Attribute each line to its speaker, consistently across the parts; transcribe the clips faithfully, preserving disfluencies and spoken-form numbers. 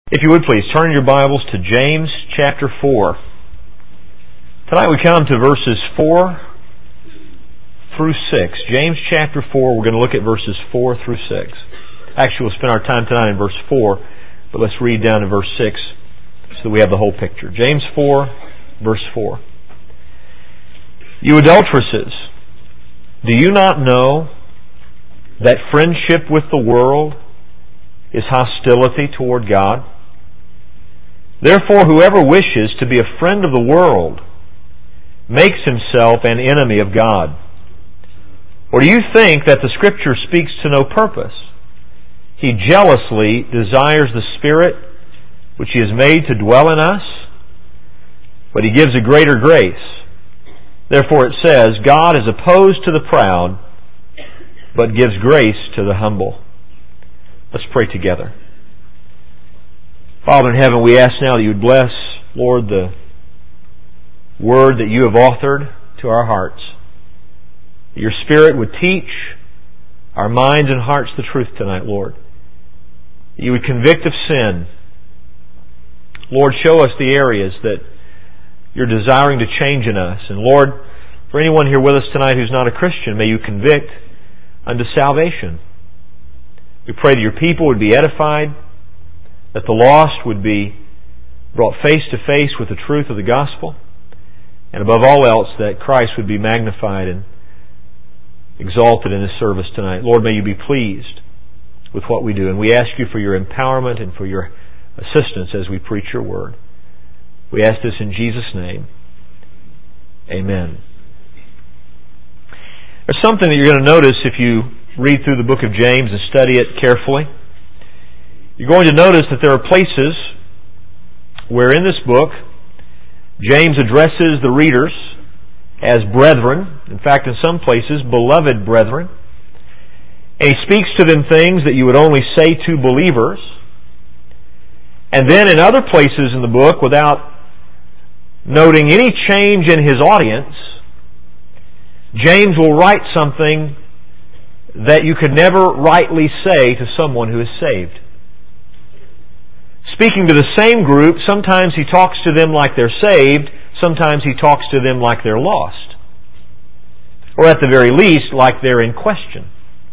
Speaker 1: If you would please, turn your Bibles to James chapter four. Tonight we come to verses four through six. James chapter four, we're going to look at verses four through six. Actually, we'll spend our time tonight in verse four, but let's read down to verse six so that we have the whole picture. James four, verse four. You adulteresses, do you not know that friendship with the world is hostility toward God? Therefore, whoever wishes to be a friend of the world makes himself an enemy of God. Or do you think that the Scripture speaks to no purpose? He jealously desires the Spirit which He has made to dwell in us, but He gives a greater grace. Therefore it says, God is opposed to the proud, but gives grace to the humble. Let's pray together. Father in heaven, we ask now that you would bless, Lord, the word that you have authored to our hearts. That your Spirit would teach our minds and hearts the truth tonight, Lord. That you would convict of sin. Lord, show us the areas that you're desiring to change in us. And Lord, for anyone here with us tonight who's not a Christian, may you convict unto salvation. We pray that your people would be edified, that the lost would be brought face to face with the truth of the gospel, and above all else, that Christ would be magnified and exalted in this service tonight. Lord, may you be pleased with what we do, and we ask you for your empowerment and for your assistance as we preach your word. We ask this in Jesus' name. Amen. There's something that you're going to notice if you read through the book of James and study it carefully. You're going to notice that there are places where in this book James addresses the readers as brethren, in fact in some places beloved brethren, and he speaks to them things that you would only say to believers. And then in other places in the book, without noting any change in his audience, James will write something that you could never rightly say to someone who is saved. Speaking to the same group, sometimes he talks to them like they're saved, sometimes he talks to them like they're lost. Or at the very least, like they're in question.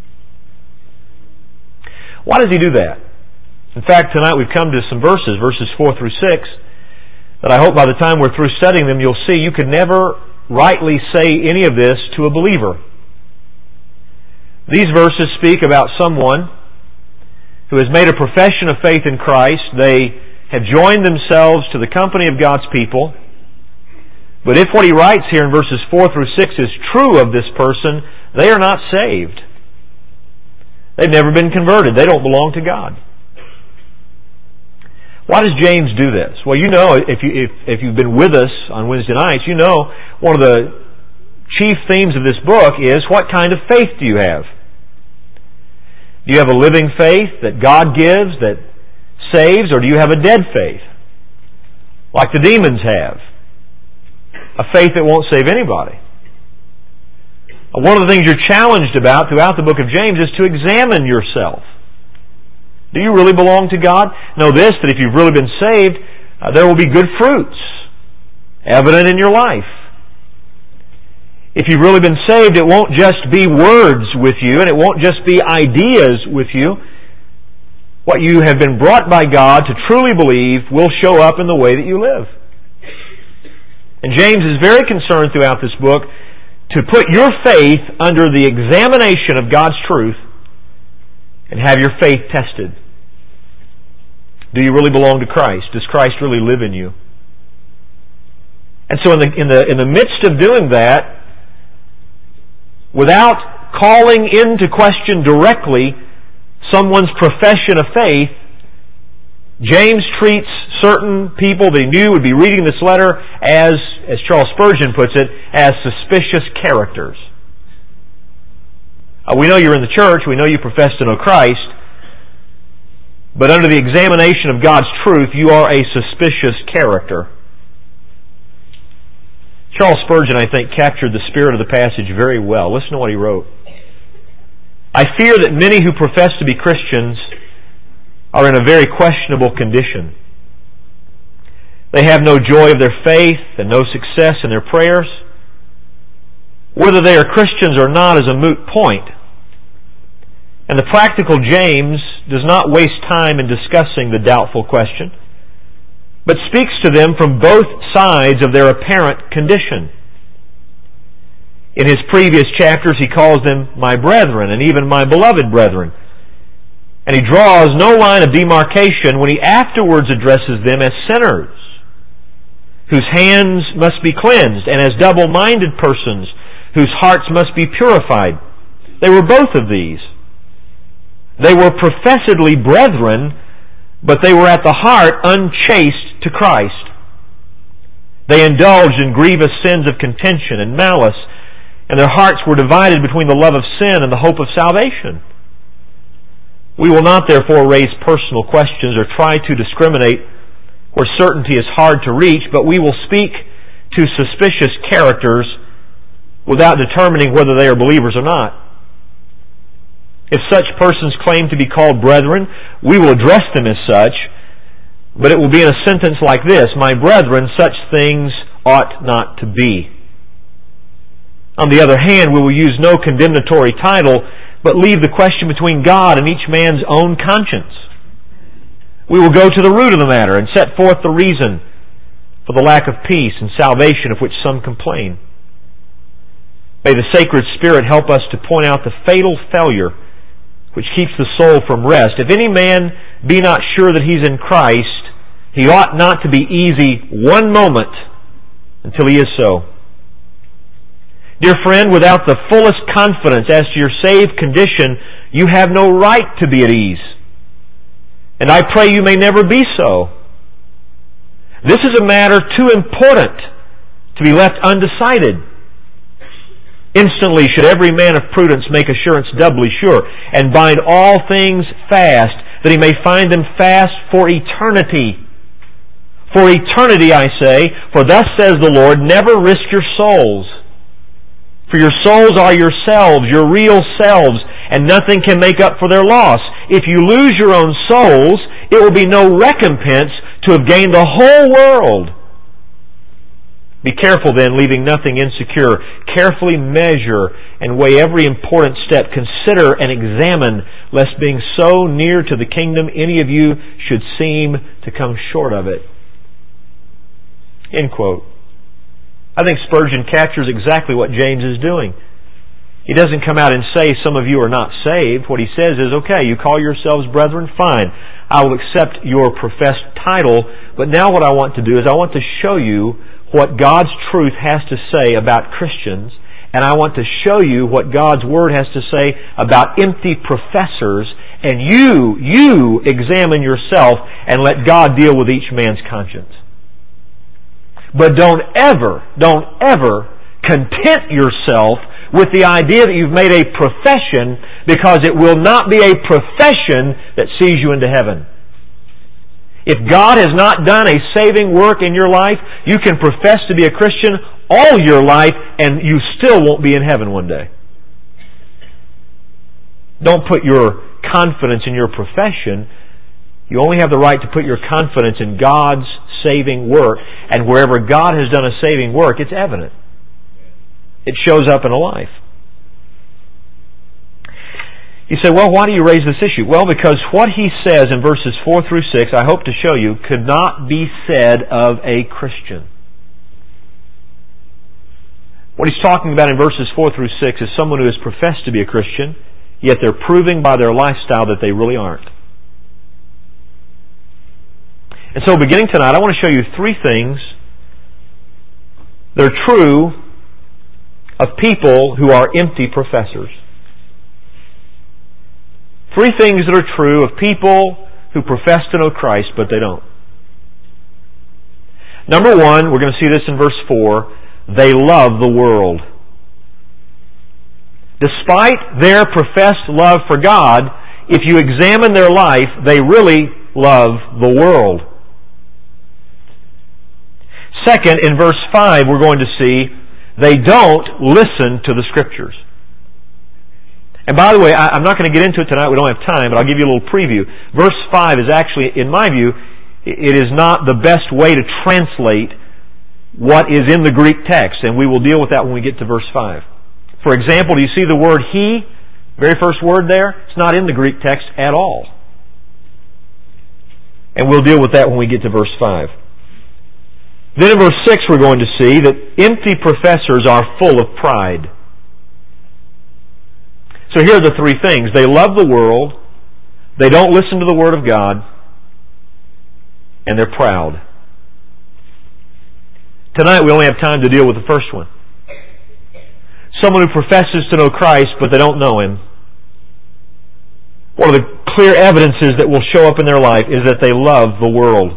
Speaker 1: Why does he do that? In fact, tonight we've come to some verses, verses four through six, that I hope by the time we're through studying them, you'll see you could never rightly say any of this to a believer. These verses speak about someone who has made a profession of faith in Christ. They have joined themselves to the company of God's people. But if what he writes here in verses four through six is true of this person, they are not saved. They've never been converted. They don't belong to God. Why does James do this? Well, you know, if, you, if, if you've been with us on Wednesday nights, you know one of the chief themes of this book is, what kind of faith do you have? Do you have a living faith that God gives, that saves, or do you have a dead faith, like the demons have? A faith that won't save anybody. One of the things you're challenged about throughout the book of James is to examine yourself. Do you really belong to God? Know this, that if you've really been saved, uh, there will be good fruits evident in your life. If you've really been saved, it won't just be words with you, and it won't just be ideas with you. What you have been brought by God to truly believe will show up in the way that you live. And James is very concerned throughout this book to put your faith under the examination of God's truth and have your faith tested. Do you really belong to Christ? Does Christ really live in you? And so in the, in the, in the midst of doing that, without calling into question directly someone's profession of faith, James treats certain people that he knew would be reading this letter as, as Charles Spurgeon puts it, as suspicious characters. Uh, we know you're in the church, we know you profess to know Christ, but under the examination of God's truth, you are a suspicious character. Charles Spurgeon, I think, captured the spirit of the passage very well. Listen to what he wrote. I fear that many who profess to be Christians are in a very questionable condition. They have no joy of their faith and no success in their prayers. Whether they are Christians or not is a moot point. And the practical James does not waste time in discussing the doubtful question, but speaks to them from both sides of their apparent condition. In his previous chapters, he calls them my brethren and even my beloved brethren. And he draws no line of demarcation when he afterwards addresses them as sinners, whose hands must be cleansed, and as double-minded persons, whose hearts must be purified. They were both of these. They were professedly brethren, but they were at the heart unchaste to Christ. They indulged in grievous sins of contention and malice, and their hearts were divided between the love of sin and the hope of salvation. We will not therefore raise personal questions or try to discriminate where certainty is hard to reach, but we will speak to suspicious characters without determining whether they are believers or not. If such persons claim to be called brethren, we will address them as such, but it will be in a sentence like this: my brethren, such things ought not to be. On the other hand, we will use no condemnatory title, but leave the question between God and each man's own conscience. We will go to the root of the matter and set forth the reason for the lack of peace and salvation of which some complain. May the sacred Spirit help us to point out the fatal failure which keeps the soul from rest. If any man be not sure that he's in Christ, he ought not to be easy one moment until he is so. Dear friend, without the fullest confidence as to your saved condition, you have no right to be at ease. And I pray you may never be so. This is a matter too important to be left undecided. Instantly should every man of prudence make assurance doubly sure, and bind all things fast, that he may find them fast for eternity. For eternity, I say, for thus says the Lord, never risk your souls. For your souls are yourselves, your real selves, and nothing can make up for their loss. If you lose your own souls, it will be no recompense to have gained the whole world. Be careful then, leaving nothing insecure. Carefully measure and weigh every important step. Consider and examine, lest being so near to the kingdom, any of you should seem to come short of it. End quote. I think Spurgeon captures exactly what James is doing. He doesn't come out and say some of you are not saved. What he says is, okay, you call yourselves brethren, fine. I will accept your professed title, but now what I want to do is I want to show you what God's truth has to say about Christians, and I want to show you what God's Word has to say about empty professors, and you, you examine yourself and let God deal with each man's conscience. But don't ever, don't ever content yourself with the idea that you've made a profession, because it will not be a profession that sees you into heaven. If God has not done a saving work in your life, you can profess to be a Christian all your life and you still won't be in heaven one day. Don't put your confidence in your profession. You only have the right to put your confidence in God's saving work. And wherever God has done a saving work, it's evident. It shows up in a life. You say, well, why do you raise this issue? Well, because what he says in verses four through six, I hope to show you, could not be said of a Christian. What he's talking about in verses four through six is someone who has professed to be a Christian, yet they're proving by their lifestyle that they really aren't. And so beginning tonight, I want to show you three things that are true of people who are empty professors. Three things that are true of people who profess to know Christ, but they don't. Number one, we're going to see this in verse four, they love the world. Despite their professed love for God, if you examine their life, they really love the world. Second, in verse five, we're going to see they don't listen to the Scriptures. And by the way, I, I'm not going to get into it tonight. We don't have time, but I'll give you a little preview. Verse five is actually, in my view, it is not the best way to translate what is in the Greek text, and we will deal with that when we get to verse five. For example, do you see the word he? Very first word there? It's not in the Greek text at all. And we'll deal with that when we get to verse five. Then in verse six we're going to see that empty professors are full of pride. So here are the three things. They love the world, they don't listen to the Word of God, and they're proud. Tonight we only have time to deal with the first one. Someone who professes to know Christ, but they don't know Him. One of the clear evidences that will show up in their life is that they love the world.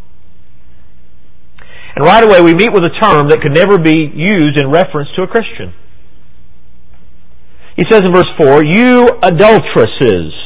Speaker 1: And right away we meet with a term that could never be used in reference to a Christian. He says in verse four, "You adulteresses."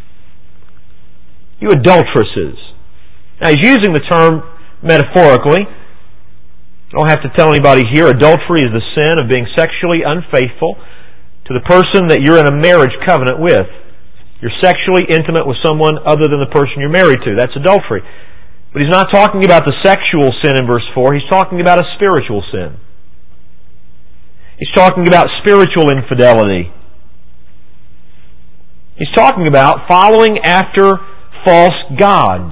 Speaker 1: You adulteresses. Now he's using the term metaphorically. I don't have to tell anybody here, adultery is the sin of being sexually unfaithful to the person that you're in a marriage covenant with. You're sexually intimate with someone other than the person you're married to. That's adultery. But he's not talking about the sexual sin in verse four. He's talking about a spiritual sin. He's talking about spiritual infidelity. He's talking about following after false gods.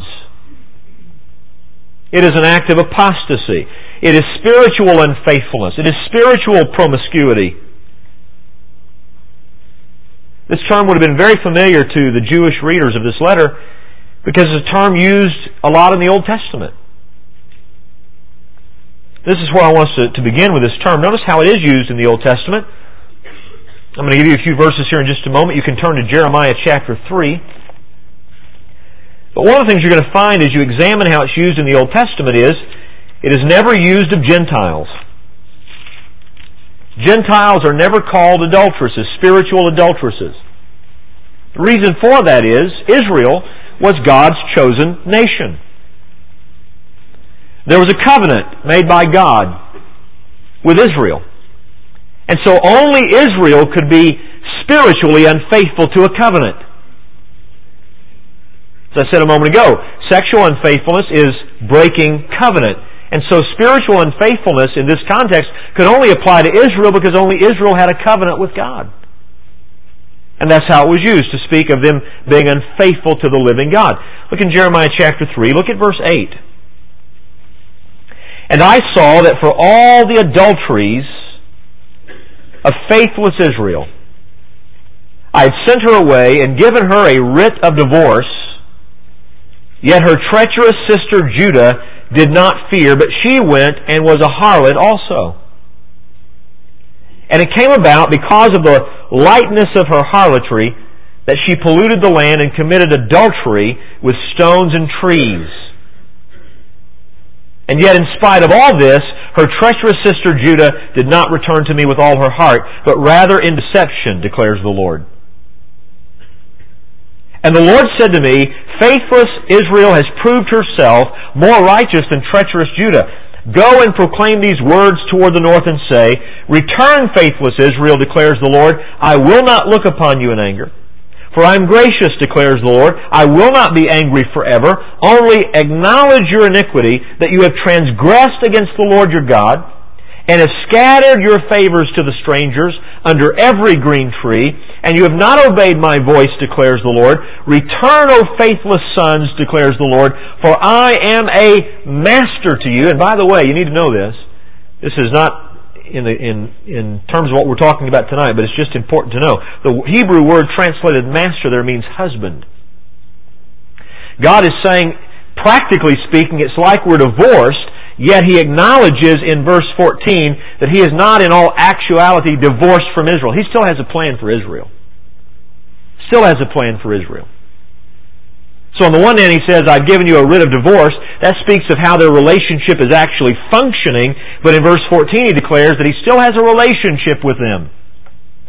Speaker 1: It is an act of apostasy. It is spiritual unfaithfulness. It is spiritual promiscuity. This term would have been very familiar to the Jewish readers of this letter because it's a term used a lot in the Old Testament. This is where I want us to, to begin with this term. Notice how it is used in the Old Testament. I'm going to give you a few verses here in just a moment. You can turn to Jeremiah chapter three. But one of the things you're going to find as you examine how it's used in the Old Testament is it is never used of Gentiles. Gentiles are never called adulteresses, spiritual adulteresses. The reason for that is Israel was God's chosen nation. There was a covenant made by God with Israel. And so only Israel could be spiritually unfaithful to a covenant. As I said a moment ago, sexual unfaithfulness is breaking covenant. And so spiritual unfaithfulness in this context could only apply to Israel because only Israel had a covenant with God. And that's how it was used, to speak of them being unfaithful to the living God. Look in Jeremiah chapter three, look at verse eight. "And I saw that for all the adulteries of faithless Israel, I had sent her away and given her a writ of divorce, yet her treacherous sister Judah did not fear, but she went and was a harlot also. And it came about because of the lightness of her harlotry that she polluted the land and committed adultery with stones and trees. And yet in spite of all this, her treacherous sister Judah did not return to me with all her heart, but rather in deception, declares the Lord. And the Lord said to me, faithless Israel has proved herself more righteous than treacherous Judah. Go and proclaim these words toward the north and say, Return, faithless Israel, declares the Lord. I will not look upon you in anger. For I am gracious, declares the Lord. I will not be angry forever. Only acknowledge your iniquity, that you have transgressed against the Lord your God, and have scattered your favors to the strangers under every green tree, and you have not obeyed my voice, declares the Lord. Return, O faithless sons, declares the Lord, for I am a master to you. And by the way, you need to know this. This is not in the, in, in terms of what we're talking about tonight, but it's just important to know. The Hebrew word translated master there means husband. God is saying, practically speaking, it's like we're divorced, yet He acknowledges in verse fourteen that He is not in all actuality divorced from Israel. He still has a plan for Israel. Still has a plan for Israel. So on the one hand He says, I've given you a writ of divorce. That speaks of how their relationship is actually functioning. But in verse fourteen He declares that He still has a relationship with them.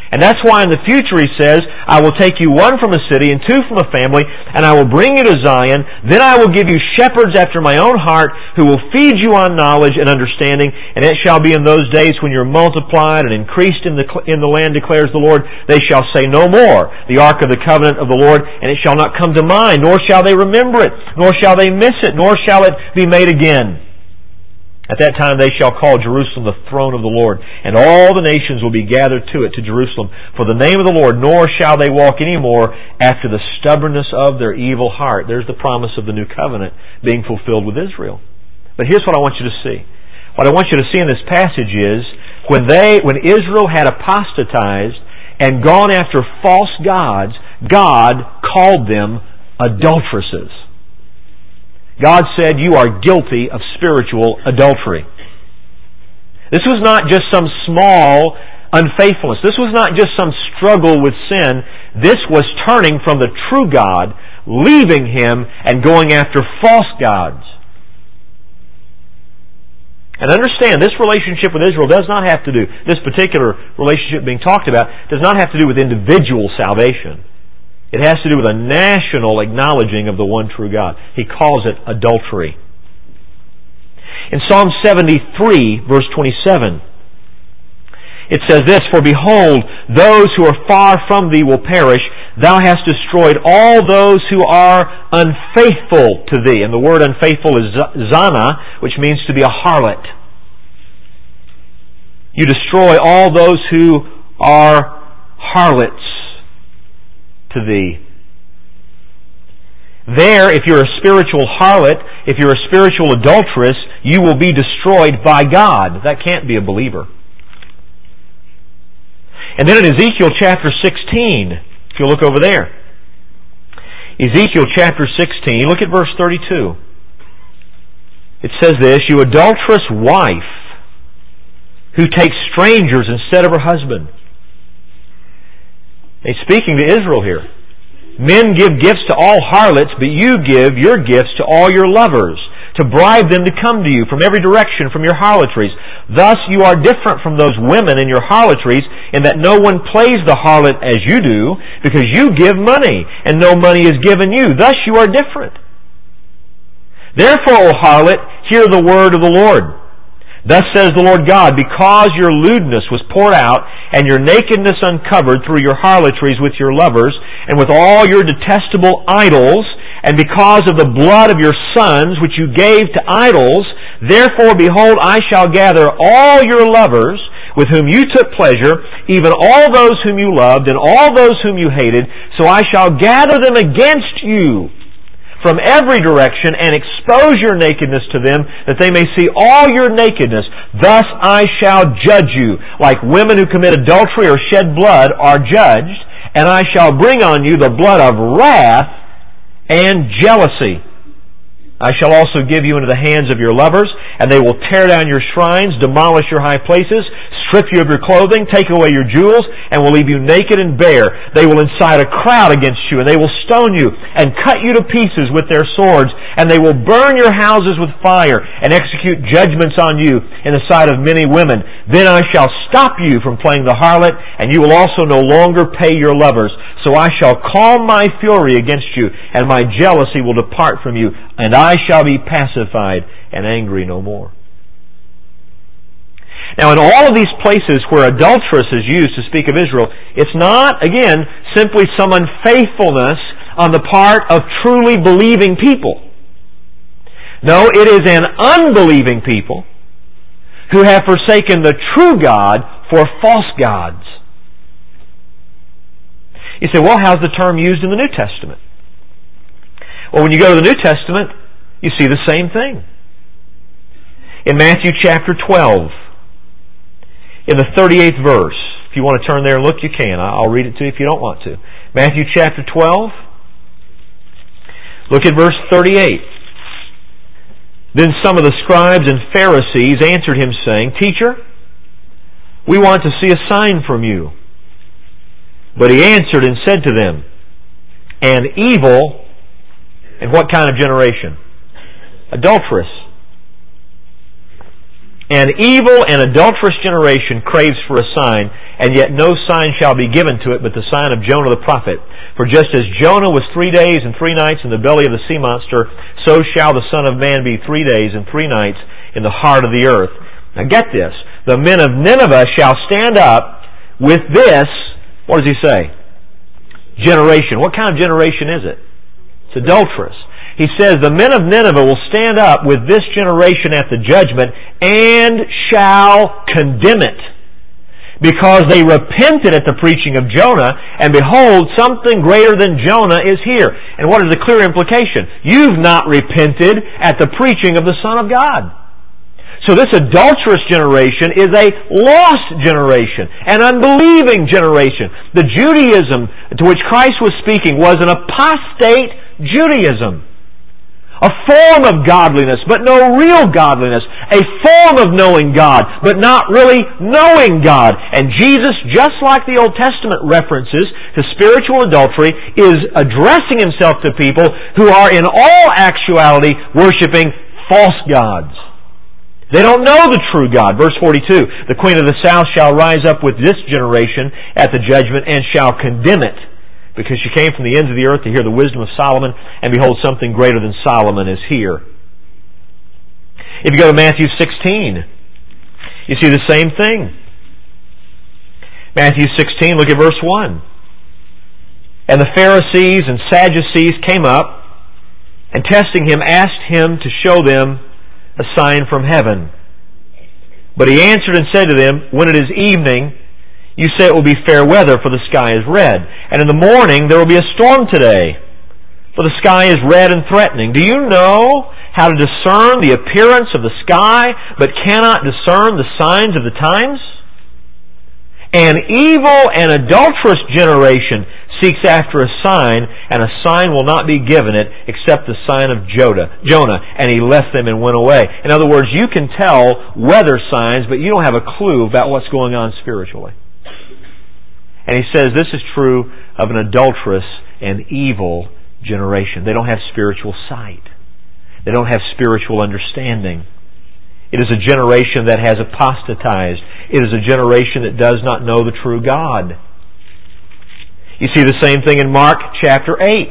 Speaker 1: And that's why in the future He says, I will take you one from a city and two from a family, and I will bring you to Zion. Then I will give you shepherds after my own heart, who will feed you on knowledge and understanding. And it shall be in those days when you're multiplied and increased in the, in the land, declares the Lord, they shall say no more, the ark of the covenant of the Lord, and it shall not come to mind, nor shall they remember it, nor shall they miss it, nor shall it be made again. At that time they shall call Jerusalem the throne of the Lord, and all the nations will be gathered to it, to Jerusalem, for the name of the Lord, nor shall they walk any more after the stubbornness of their evil heart. There's the promise of the new covenant being fulfilled with Israel. But here's what I want you to see. What I want you to see in this passage is, when they, when Israel had apostatized and gone after false gods, God called them adulteresses. God said, you are guilty of spiritual adultery. This was not just some small unfaithfulness. This was not just some struggle with sin. This was turning from the true God, leaving Him, and going after false gods. And understand, this relationship with Israel does not have to do, this particular relationship being talked about, does not have to do with individual salvation. It has to do with a national acknowledging of the one true God. He calls it adultery. In Psalm seventy-three, verse twenty-seven, it says this, For behold, those who are far from Thee will perish. Thou hast destroyed all those who are unfaithful to Thee. And the word unfaithful is zana, which means to be a harlot. You destroy all those who are harlots to Thee. There, if you're a spiritual harlot, if you're a spiritual adulteress, you will be destroyed by God. That can't be a believer. And then in Ezekiel chapter sixteen, if you look over there, Ezekiel chapter sixteen, look at verse thirty-two. It says this, You adulterous wife, who takes strangers instead of her husband. He's speaking to Israel here. Men give gifts to all harlots, but you give your gifts to all your lovers, to bribe them to come to you from every direction from your harlotries. Thus you are different from those women in your harlotries, in that no one plays the harlot as you do, because you give money, and no money is given you. Thus you are different. Therefore, O harlot, hear the word of the Lord. Thus says the Lord God, because your lewdness was poured out, and your nakedness uncovered through your harlotries with your lovers, and with all your detestable idols, and because of the blood of your sons which you gave to idols, therefore, behold, I shall gather all your lovers with whom you took pleasure, even all those whom you loved, and all those whom you hated, so I shall gather them against you from every direction, and expose your nakedness to them, that they may see all your nakedness. Thus I shall judge you, like women who commit adultery or shed blood are judged, and I shall bring on you the blood of wrath and jealousy. I shall also give you into the hands of your lovers, and they will tear down your shrines, demolish your high places, strip you of your clothing, take away your jewels, and will leave you naked and bare. They will incite a crowd against you, and they will stone you, and cut you to pieces with their swords, and they will burn your houses with fire, and execute judgments on you in the sight of many women. Then I shall stop you from playing the harlot, and you will also no longer pay your lovers. So I shall calm my fury against you, and my jealousy will depart from you, and I shall be pacified and angry no more. Now, in all of these places where adulteress is used to speak of Israel, it's not, again, simply some unfaithfulness on the part of truly believing people. No, it is an unbelieving people who have forsaken the true God for false gods. You say, well, how's the term used in the New Testament? Well, when you go to the New Testament, you see the same thing. In Matthew chapter twelve, in the thirty-eighth verse, if you want to turn there and look, you can. I'll read it to you if you don't want to. Matthew chapter twelve, look at verse thirty-eight. Then some of the scribes and Pharisees answered him, saying, Teacher, we want to see a sign from you. But he answered and said to them, An evil, and what kind of generation? Adulteress. An evil and adulterous generation craves for a sign, and yet no sign shall be given to it but the sign of Jonah the prophet. For just as Jonah was three days and three nights in the belly of the sea monster, so shall the Son of Man be three days and three nights in the heart of the earth. Now get this. The men of Nineveh shall stand up with this, what does he say? Generation. What kind of generation is it? It's adulterous. He says, the men of Nineveh will stand up with this generation at the judgment and shall condemn it, because they repented at the preaching of Jonah, and behold, something greater than Jonah is here. And what is the clear implication? You've not repented at the preaching of the Son of God. So this adulterous generation is a lost generation, an unbelieving generation. The Judaism to which Christ was speaking was an apostate Judaism. A form of godliness, but no real godliness. A form of knowing God, but not really knowing God. And Jesus, just like the Old Testament references to spiritual adultery, is addressing Himself to people who are in all actuality worshiping false gods. They don't know the true God. Verse forty-two, the queen of the south shall rise up with this generation at the judgment and shall condemn it, because she came from the ends of the earth to hear the wisdom of Solomon, and behold, something greater than Solomon is here. If you go to Matthew sixteen, you see the same thing. Matthew sixteen, look at verse one. And the Pharisees and Sadducees came up, and testing Him, asked Him to show them a sign from heaven. But He answered and said to them, when it is evening, you say it will be fair weather, for the sky is red. And in the morning there will be a storm today, for the sky is red and threatening. Do you know how to discern the appearance of the sky, but cannot discern the signs of the times? An evil and adulterous generation seeks after a sign, and a sign will not be given it except the sign of Jonah. Jonah, and he left them and went away. In other words, you can tell weather signs, but you don't have a clue about what's going on spiritually. And he says this is true of an adulterous and evil generation. They don't have spiritual sight. They don't have spiritual understanding. It is a generation that has apostatized. It is a generation that does not know the true God. You see the same thing in Mark chapter eight.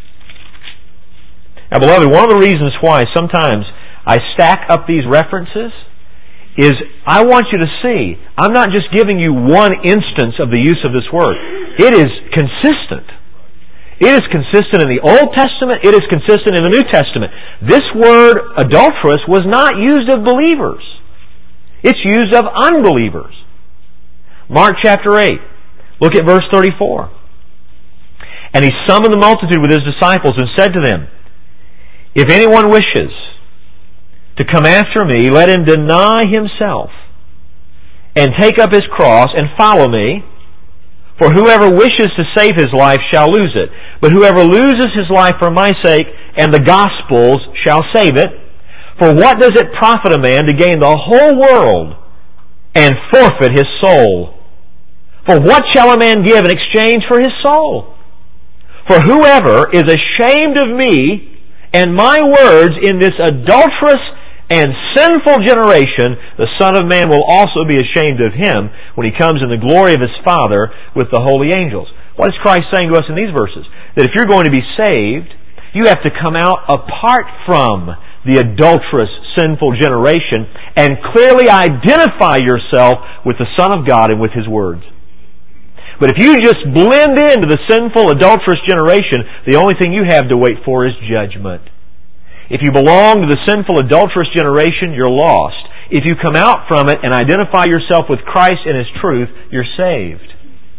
Speaker 1: Now, beloved, one of the reasons why sometimes I stack up these references is I want you to see, I'm not just giving you one instance of the use of this word. It is consistent. It is consistent in the Old Testament. It is consistent in the New Testament. This word, adulterous, was not used of believers. It's used of unbelievers. Mark chapter eight. Look at verse thirty-four. And He summoned the multitude with His disciples and said to them, if anyone wishes to come after me, let him deny himself and take up his cross and follow me. For whoever wishes to save his life shall lose it. But whoever loses his life for my sake and the gospel's shall save it. For what does it profit a man to gain the whole world and forfeit his soul? For what shall a man give in exchange for his soul? For whoever is ashamed of me and my words in this adulterous and sinful generation, the Son of Man will also be ashamed of him when He comes in the glory of His Father with the holy angels. What is Christ saying to us in these verses? That if you're going to be saved, you have to come out apart from the adulterous, sinful generation and clearly identify yourself with the Son of God and with His words. But if you just blend into the sinful, adulterous generation, the only thing you have to wait for is judgment. If you belong to the sinful, adulterous generation, you're lost. If you come out from it and identify yourself with Christ and His truth, you're saved.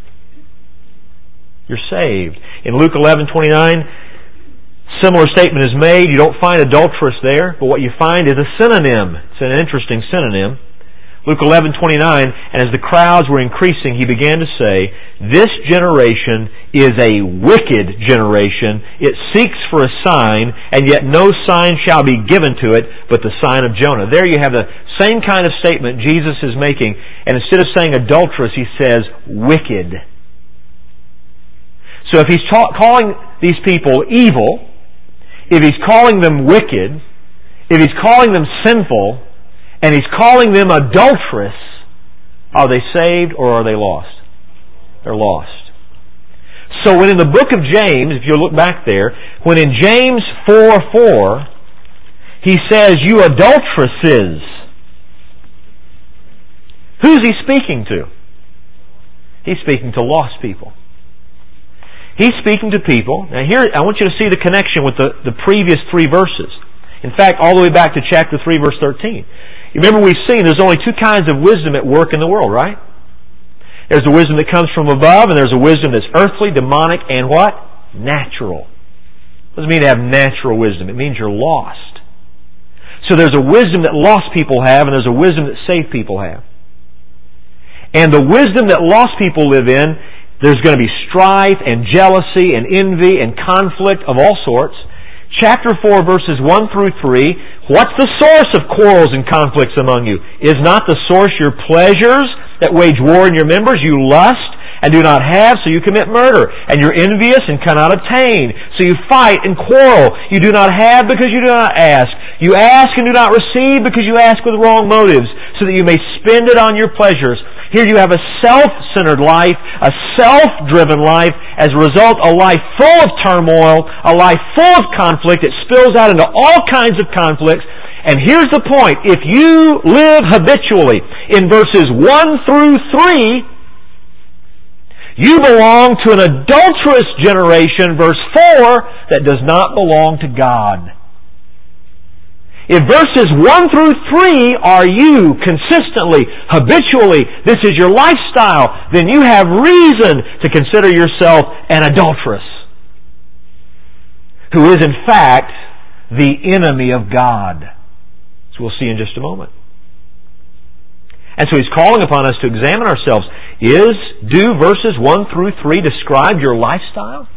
Speaker 1: You're saved. In Luke eleven twenty-nine, similar statement is made. You don't find adulteress there, but what you find is a synonym. It's an interesting synonym. Luke eleven twenty-nine, and as the crowds were increasing, He began to say, this generation is a wicked generation. It seeks for a sign, and yet no sign shall be given to it but the sign of Jonah. There you have the same kind of statement Jesus is making, and instead of saying adulterous, He says wicked. So if He's ta- calling these people evil, if He's calling them wicked, if He's calling them sinful, and He's calling them adulterous, are they saved or are they lost? They're lost. So when in the book of James, if you look back there, when in James four four, he says, you adulteresses, who's he speaking to? He's speaking to lost people. He's speaking to people. Now here, I want you to see the connection with the, the previous three verses. In fact, all the way back to chapter three, verse thirteen. You remember we've seen there's only two kinds of wisdom at work in the world, right? There's a wisdom that comes from above, and there's a wisdom that's earthly, demonic, and what? Natural. What does it mean to have natural wisdom? It means you're lost. So there's a wisdom that lost people have, and there's a wisdom that saved people have. And the wisdom that lost people live in, there's going to be strife and jealousy and envy and conflict of all sorts. Chapter four, verses one through three, what's the source of quarrels and conflicts among you? Is not the source your pleasures that wage war in your members? You lust and do not have, so you commit murder. And you're envious and cannot obtain, so you fight and quarrel. You do not have because you do not ask. You ask and do not receive because you ask with wrong motives, so that you may spend it on your pleasures. Here you have a self-centered life, a self-driven life, as a result a life full of turmoil, a life full of conflict. It spills out into all kinds of conflicts. And here's the point. If you live habitually in verses one through three, you belong to an adulterous generation, verse four, that does not belong to God. If verses one through three are you consistently, habitually, this is your lifestyle, then you have reason to consider yourself an adulteress, who is in fact the enemy of God. So we'll see in just a moment. And so He's calling upon us to examine ourselves. Is, do verses one through three describe your lifestyle?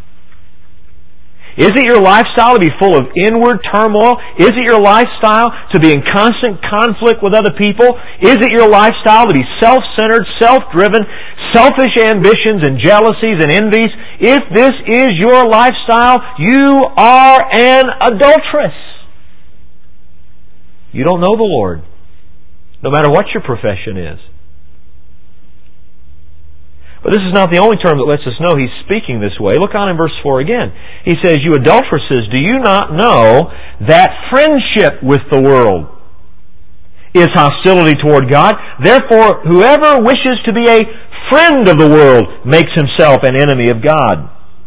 Speaker 1: Is it your lifestyle to be full of inward turmoil? Is it your lifestyle to be in constant conflict with other people? Is it your lifestyle to be self-centered, self-driven, selfish ambitions and jealousies and envies? If this is your lifestyle, you are an adulteress. You don't know the Lord, no matter what your profession is. But this is not the only term that lets us know He's speaking this way. Look on in verse four again. He says, you adulteresses, do you not know that friendship with the world is hostility toward God? Therefore, whoever wishes to be a friend of the world makes himself an enemy of God.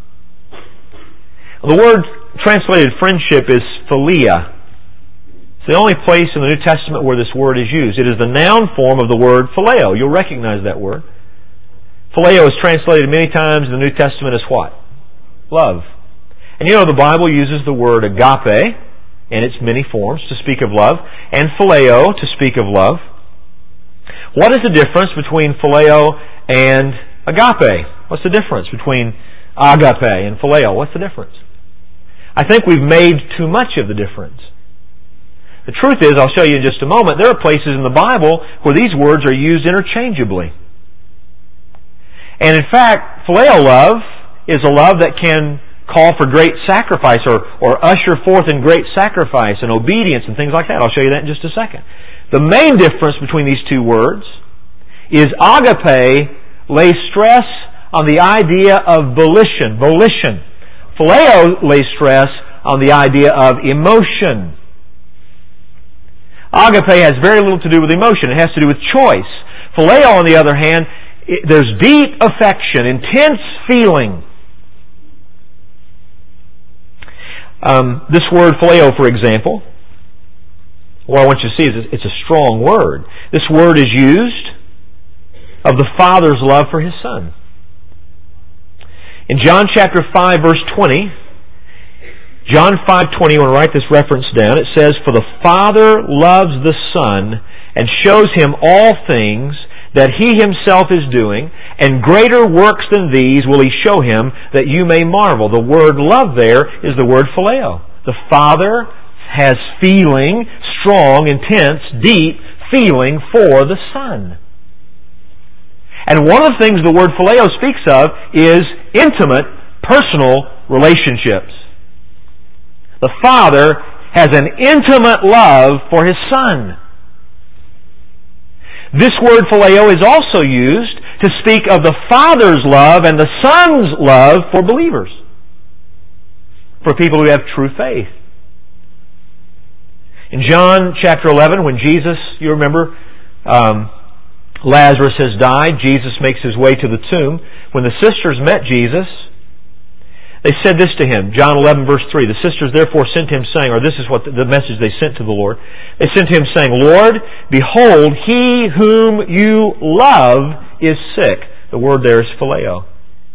Speaker 1: The word translated friendship is philia. It's the only place in the New Testament where this word is used. It is the noun form of the word phileo. You'll recognize that word. Phileo is translated many times in the New Testament as what? Love. And you know the Bible uses the word agape in its many forms to speak of love, and phileo to speak of love. What is the difference between phileo and agape? What's the difference between agape and phileo? What's the difference? I think we've made too much of the difference. The truth is, I'll show you in just a moment, there are places in the Bible where these words are used interchangeably. And in fact, phileo love is a love that can call for great sacrifice or, or usher forth in great sacrifice and obedience and things like that. I'll show you that in just a second. The main difference between these two words is agape lays stress on the idea of volition. Volition. Phileo lays stress on the idea of emotion. Agape has very little to do with emotion. It has to do with choice. Phileo, on the other hand, it, there's deep affection, intense feeling. Um, this word phileo, for example, what I want you to see is it's a strong word. This word is used of the Father's love for His Son. In John chapter five, verse twenty, John five twenty, I want to write this reference down. It says, "For the Father loves the Son and shows Him all things that He Himself is doing, and greater works than these will He show Him, that you may marvel." The word love there is the word phileo. The Father has feeling, strong, intense, deep feeling for the Son. And one of the things the word phileo speaks of is intimate, personal relationships. The Father has an intimate love for His Son. This word phileo is also used to speak of the Father's love and the Son's love for believers, for people who have true faith. In John chapter eleven, when Jesus, you remember, um, Lazarus has died, Jesus makes his way to the tomb. When the sisters met Jesus, they said this to him, John eleven verse three, the sisters therefore sent him saying, or this is what the, the message they sent to the Lord, they sent to him saying, Lord, behold, he whom you love is sick. The word there is phileo.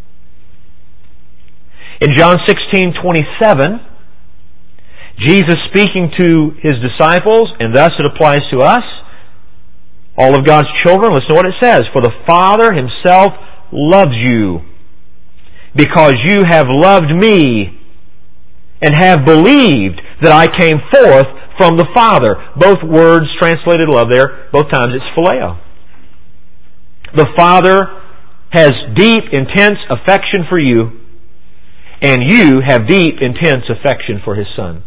Speaker 1: In John sixteen twenty-seven, Jesus speaking to His disciples, and thus it applies to us, all of God's children, listen to what it says, for the Father Himself loves you, because you have loved me and have believed that I came forth from the Father. Both words translated love there, both times it's phileo. The Father has deep, intense affection for you, and you have deep, intense affection for His Son.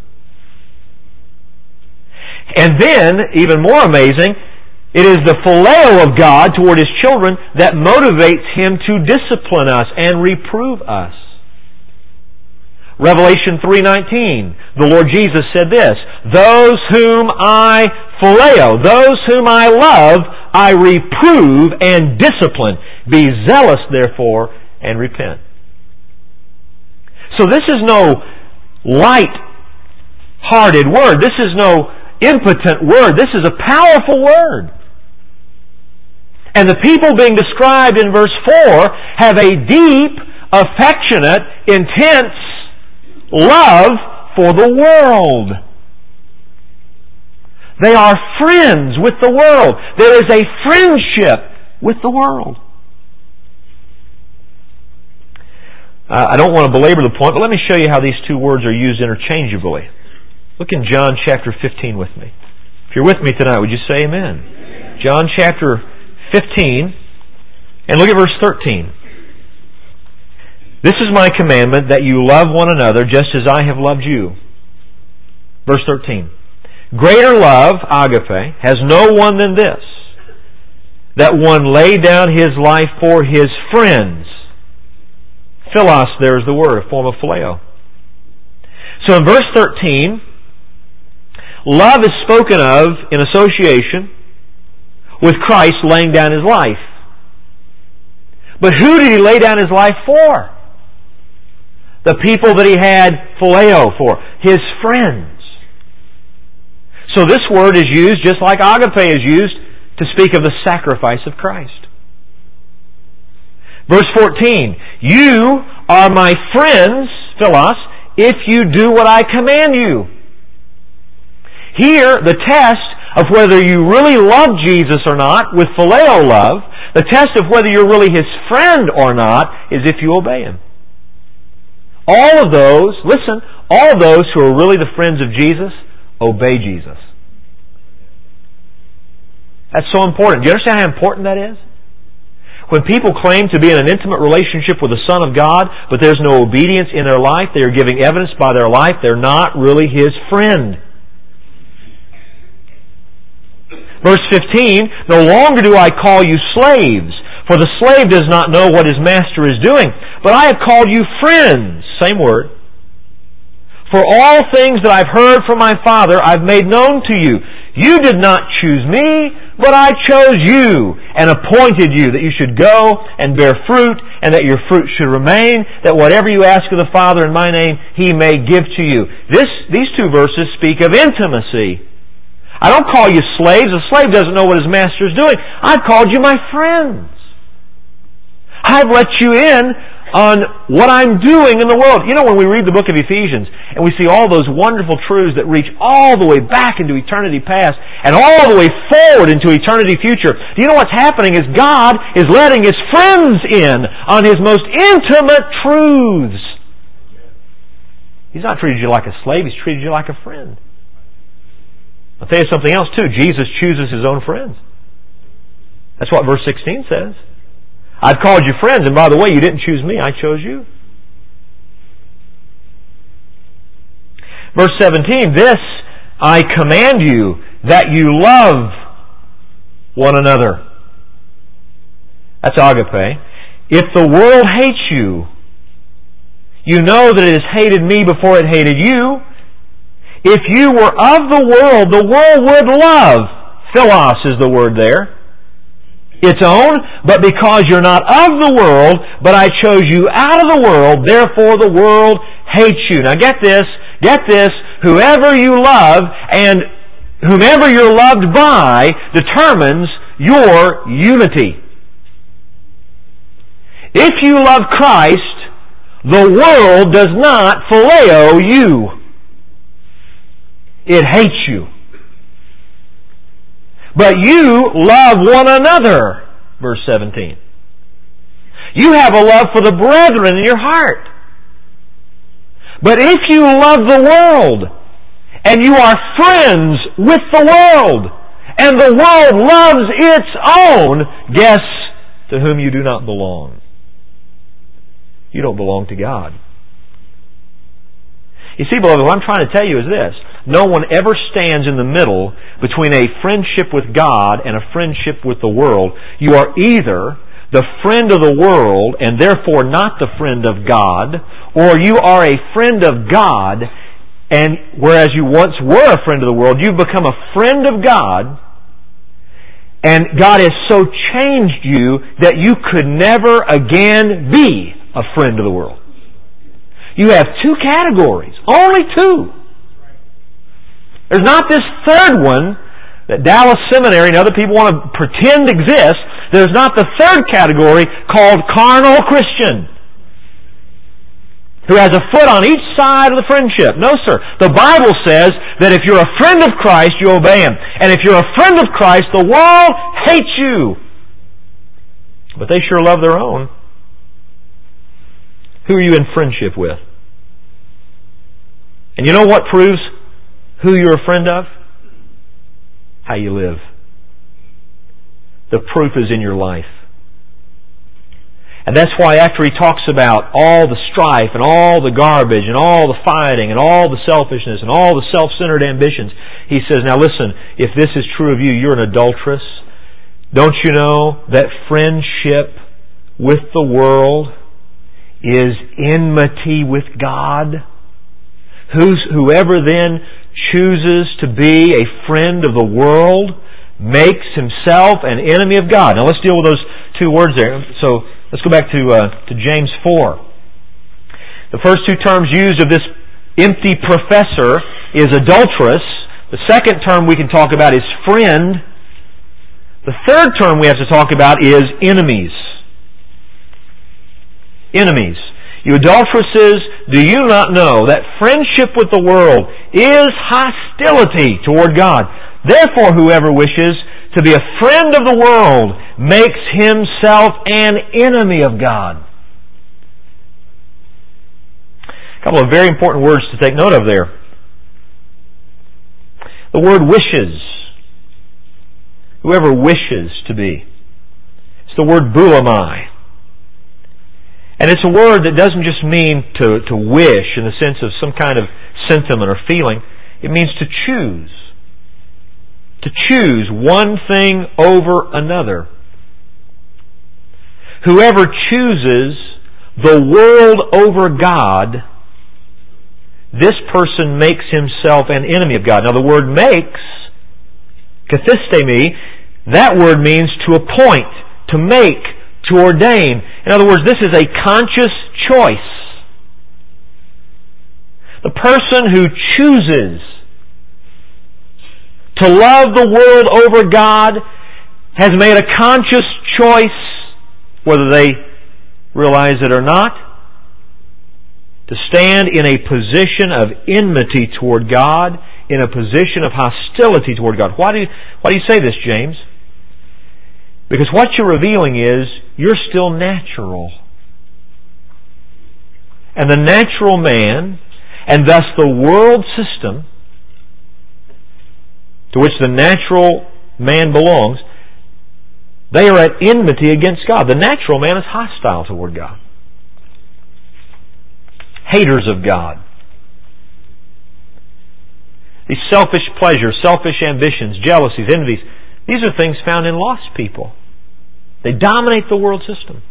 Speaker 1: And then, even more amazing, it is the phileo of God toward His children that motivates Him to discipline us and reprove us. Revelation three nineteen, the Lord Jesus said this, those whom I phileo, those whom I love, I reprove and discipline. Be zealous, therefore, and repent. So this is no light-hearted word. This is no impotent word. This is a powerful word. And the people being described in verse four have a deep, affectionate, intense love for the world. They are friends with the world. There is a friendship with the world. Uh, I don't want to belabor the point, but let me show you how these two words are used interchangeably. Look in John chapter fifteen with me. If you're with me tonight, would you say amen? Amen. John chapter fifteen, and look at verse thirteen. This is my commandment, that you love one another just as I have loved you. Verse thirteen. Greater love, agape, has no one than this, that one lay down his life for his friends. Philos, there is the word, a form of phileo. So in verse thirteen, love is spoken of in association with Christ laying down His life. But who did He lay down His life for? The people that He had phileo for, His friends. So this word is used just like agape is used to speak of the sacrifice of Christ. Verse fourteen, you are my friends, Philos, if you do what I command you. Here, the test of whether you really love Jesus or not, with phileo love, the test of whether you're really His friend or not, is if you obey Him. All of those, listen, all of those who are really the friends of Jesus, obey Jesus. That's so important. Do you understand how important that is? When people claim to be in an intimate relationship with the Son of God, but there's no obedience in their life, they are giving evidence by their life they're not really His friend. Verse fifteen, no longer do I call you slaves, for the slave does not know what his master is doing, but I have called you friends. Same word. For all things that I've heard from my Father, I've made known to you. You did not choose me, but I chose you and appointed you that you should go and bear fruit, and that your fruit should remain, that whatever you ask of the Father in my name, He may give to you. This, these two verses speak of intimacy. I don't call you slaves. A slave doesn't know what his master is doing. I've called you my friends. I've let you in on what I'm doing in the world. You know, when we read the book of Ephesians and we see all those wonderful truths that reach all the way back into eternity past and all the way forward into eternity future, do you know what's happening is God is letting His friends in on His most intimate truths. He's not treated you like a slave. He's treated you like a friend. I'll tell you something else too. Jesus chooses His own friends. That's what verse sixteen says. I've called you friends, and by the way, you didn't choose me, I chose you. Verse seventeen, this I command you, that you love one another. That's agape. If the world hates you, you know that it has hated me before it hated you. If you were of the world, the world would love, philos is the word there, its own, but because you're not of the world, but I chose you out of the world, therefore the world hates you. Now get this, get this, whoever you love and whomever you're loved by determines your unity. If you love Christ, the world does not phileo you. It hates you. But you love one another, verse seventeen. You have a love for the brethren in your heart. But if you love the world, and you are friends with the world, and the world loves its own, guess to whom you do not belong. You don't belong to God. You see, beloved, what I'm trying to tell you is this. No one ever stands in the middle between a friendship with God and a friendship with the world. You are either the friend of the world and therefore not the friend of God, or you are a friend of God, and whereas you once were a friend of the world, you've become a friend of God, and God has so changed you that you could never again be a friend of the world. You have two categories. Only two. There's not this third one that Dallas Seminary and other people want to pretend exists. There's not the third category called carnal Christian, who has a foot on each side of the friendship. No, sir. The Bible says that if you're a friend of Christ, you obey Him. And if you're a friend of Christ, the world hates you. But they sure love their own. Who are you in friendship with? And you know what proves who you're a friend of? How you live. The proof is in your life. And that's why after he talks about all the strife and all the garbage and all the fighting and all the selfishness and all the self-centered ambitions, he says, now listen, if this is true of you, you're an adulteress. Don't you know that friendship with the world is enmity with God? Who's, whoever then chooses to be a friend of the world makes himself an enemy of God. Now let's deal with those two words there. So let's go back to uh, to James four. The first two terms used of this empty professor is adulteress. The second term we can talk about is friend. The third term we have to talk about is enemies. Enemies. You adulteresses, do you not know that friendship with the world is hostility toward God? Therefore, whoever wishes to be a friend of the world makes himself an enemy of God. A couple of very important words to take note of there. The word wishes. Whoever wishes to be. It's the word boulamai. And it's a word that doesn't just mean to, to wish in the sense of some kind of sentiment or feeling. It means to choose. To choose one thing over another. Whoever chooses the world over God, this person makes himself an enemy of God. Now the word makes, kathistemi, that word means to appoint, to make, to ordain. In other words, this is a conscious choice. The person who chooses to love the world over God has made a conscious choice, whether they realize it or not, to stand in a position of enmity toward God, in a position of hostility toward God. Why do you, why do you say this, James? Because what you're revealing is you're still natural. And the natural man, and thus the world system to which the natural man belongs, they are at enmity against God. The natural man is hostile toward God. Haters of God. These selfish pleasures, selfish ambitions, jealousies, envies, These are things found in lost people. They dominate the world system.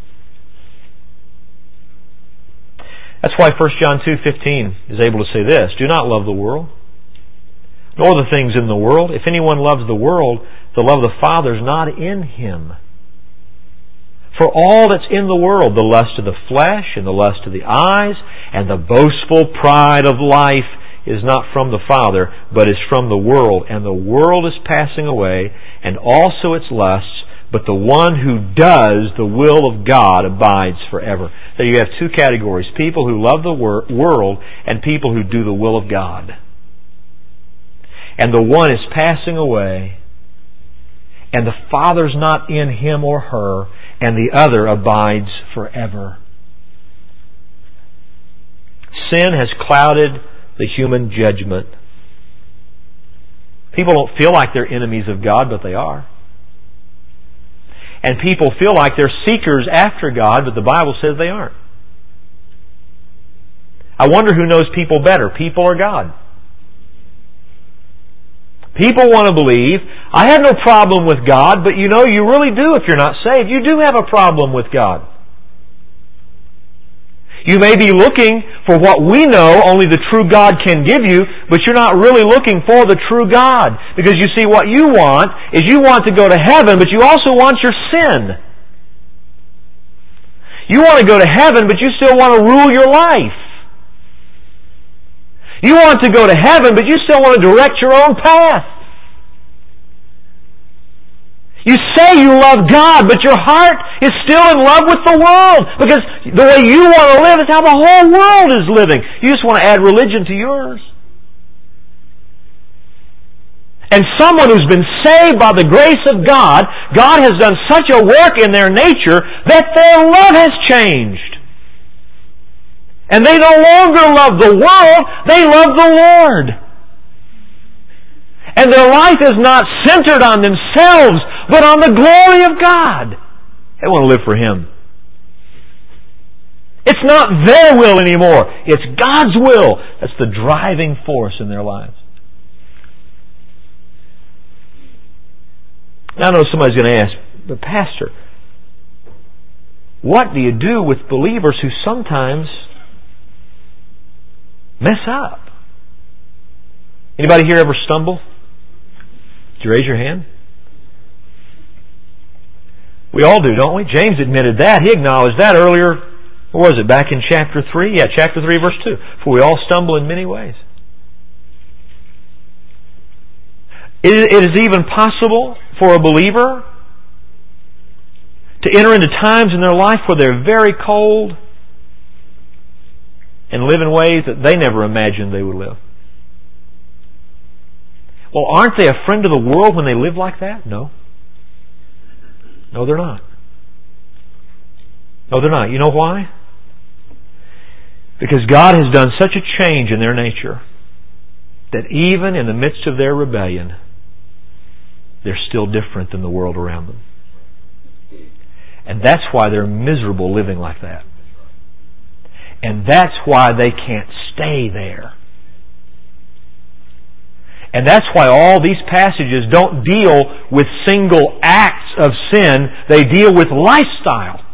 Speaker 1: That's why First John two fifteen is able to say this, do not love the world, nor the things in the world. If anyone loves the world, the love of the Father is not in him. For all that's in the world, the lust of the flesh and the lust of the eyes and the boastful pride of life is not from the Father, but is from the world. And the world is passing away, and also its lusts, but the one who does the will of God abides forever. So you have two categories, people who love the wor- world and people who do the will of God. And the one is passing away, and the Father's not in him or her, and the other abides forever. Sin has clouded the human judgment. People don't feel like they're enemies of God, but they are. And people feel like they're seekers after God, but the Bible says they aren't. I wonder who knows people better, people or God? People want to believe, I have no problem with God, but you know, you really do if you're not saved. You do have a problem with God. You may be looking for what we know only the true God can give you, but you're not really looking for the true God. Because you see, what you want is you want to go to heaven, but you also want your sin. You want to go to heaven, but you still want to rule your life. You want to go to heaven, but you still want to direct your own path. You say you love God, but your heart is still in love with the world. Because the way you want to live is how the whole world is living. You just want to add religion to yours. And someone who's been saved by the grace of God, God has done such a work in their nature that their love has changed. And they no longer love the world, they love the Lord. And their life is not centered on themselves, but on the glory of God. They want to live for Him. It's not their will anymore. It's God's will. That's the driving force in their lives. Now I know somebody's going to ask, but Pastor, what do you do with believers who sometimes mess up? Anybody here ever stumble? Did you raise your hand? We all do, don't we? James admitted that. He acknowledged that earlier. What was it? Back in chapter three? Yeah, chapter three, verse two. For we all stumble in many ways. It is even possible for a believer to enter into times in their life where they're very cold and live in ways that they never imagined they would live. Well, aren't they a friend of the world when they live like that? No. No, they're not. No, they're not. You know why? Because God has done such a change in their nature that even in the midst of their rebellion, they're still different than the world around them. And that's why they're miserable living like that. And that's why they can't stay there. And that's why all these passages don't deal with single acts of sin. They deal with lifestyle.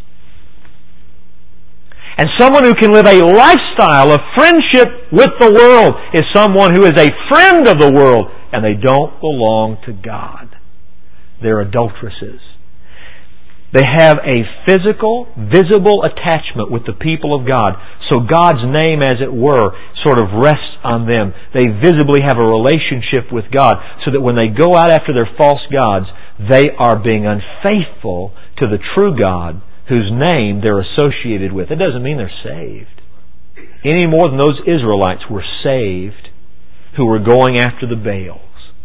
Speaker 1: And someone who can live a lifestyle of friendship with the world is someone who is a friend of the world, and they don't belong to God. They're adulteresses. They have a physical, visible attachment with the people of God. So God's name, as it were, sort of rests on them. They visibly have a relationship with God, so that when they go out after their false gods, they are being unfaithful to the true God whose name they're associated with. It doesn't mean they're saved. Any more than those Israelites were saved who were going after the Baals.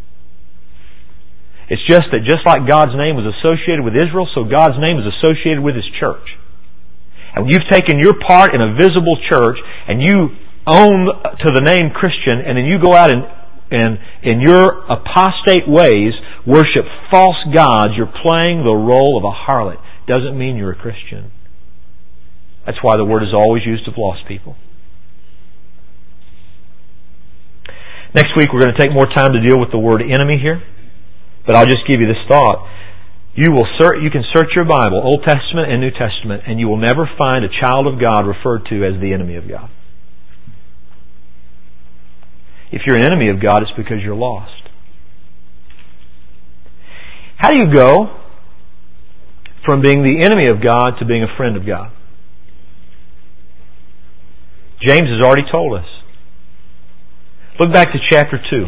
Speaker 1: It's just that just like God's name was associated with Israel, so God's name is associated with His church. And you've taken your part in a visible church, and you own to the name Christian, and then you go out and, and in your apostate ways worship false gods. You're playing the role of a harlot. Doesn't mean you're a Christian. That's why the word is always used of lost people. Next week we're going to take more time to deal with the word enemy here. But I'll just give you this thought. You will search, you can search your Bible, Old Testament and New Testament, and you will never find a child of God referred to as the enemy of God. If you're an enemy of God, it's because you're lost. How do you go from being the enemy of God to being a friend of God? James has already told us. Look back to chapter two.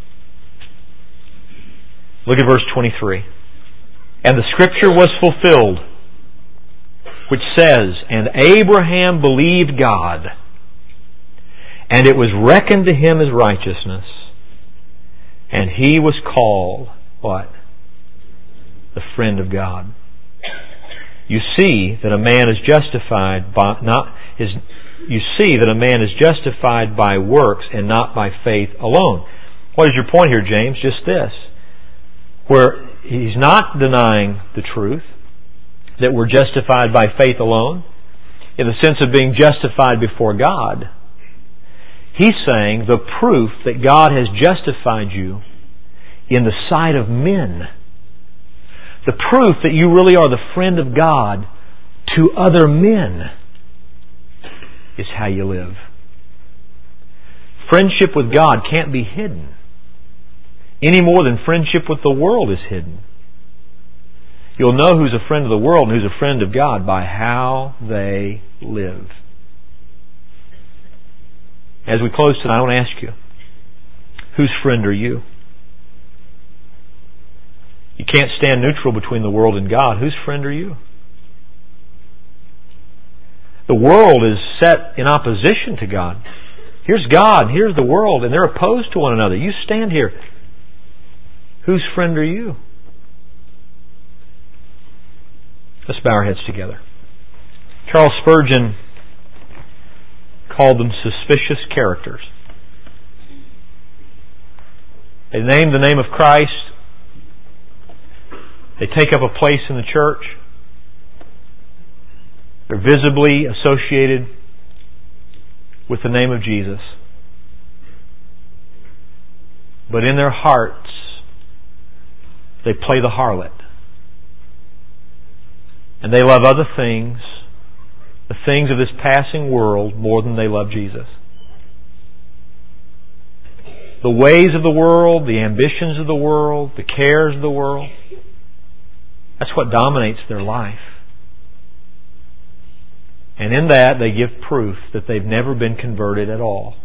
Speaker 1: Look at verse twenty-three. And the scripture was fulfilled, which says, And Abraham believed God, and it was reckoned to him as righteousness, and he was called, what? The friend of God. You see that a man is justified by not his. You see that a man is justified by works and not by faith alone. What is your point here, James? Just this. Where he's not denying the truth, that we're justified by faith alone, in the sense of being justified before God. He's saying the proof that God has justified you in the sight of men, the proof that you really are the friend of God to other men, is how you live. Friendship with God can't be hidden any more than friendship with the world is hidden. You'll know who's a friend of the world and who's a friend of God by how they live. As we close tonight, I want to ask you, whose friend are you? You can't stand neutral between the world and God. Whose friend are you? The world is set in opposition to God. Here's God, here's the world, and they're opposed to one another. You stand here. Whose friend are you? Let's bow our heads together. Charles Spurgeon called them suspicious characters. They name the name of Christ. They take up a place in the church. They're visibly associated with the name of Jesus. But in their hearts, they play the harlot. And they love other things, the things of this passing world, more than they love Jesus. The ways of the world, the ambitions of the world, the cares of the world, that's what dominates their life. And in that, they give proof that they've never been converted at all.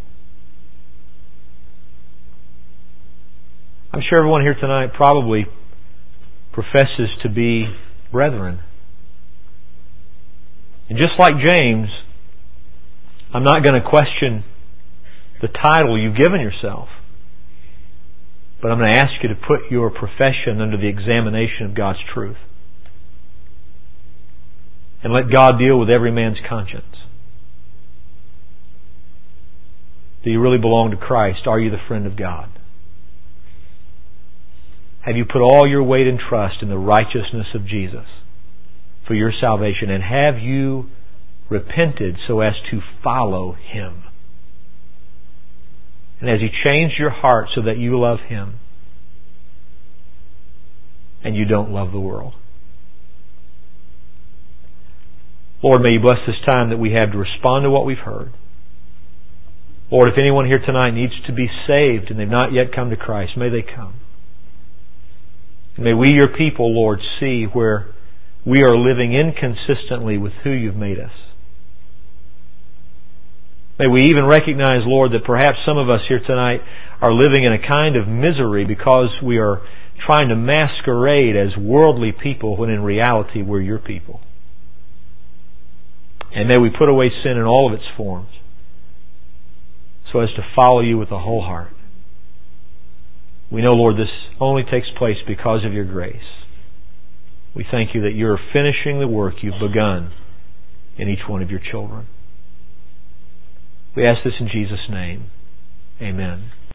Speaker 1: I'm sure everyone here tonight probably professes to be brethren. And just like James, I'm not going to question the title you've given yourself. But I'm going to ask you to put your profession under the examination of God's truth. And let God deal with every man's conscience. Do you really belong to Christ? Are you the friend of God? Have you put all your weight and trust in the righteousness of Jesus for your salvation? And have you repented so as to follow Him? And has He changed your heart so that you love Him and you don't love the world? Lord, may You bless this time that we have to respond to what we've heard. Lord, if anyone here tonight needs to be saved and they've not yet come to Christ, may they come. And may we, Your people, Lord, see where we are living inconsistently with who You've made us. May we even recognize, Lord, that perhaps some of us here tonight are living in a kind of misery because we are trying to masquerade as worldly people when in reality we're Your people. And may we put away sin in all of its forms so as to follow You with a whole heart. We know, Lord, this only takes place because of Your grace. We thank You that You're finishing the work You've begun in each one of Your children. We ask this in Jesus' name. Amen.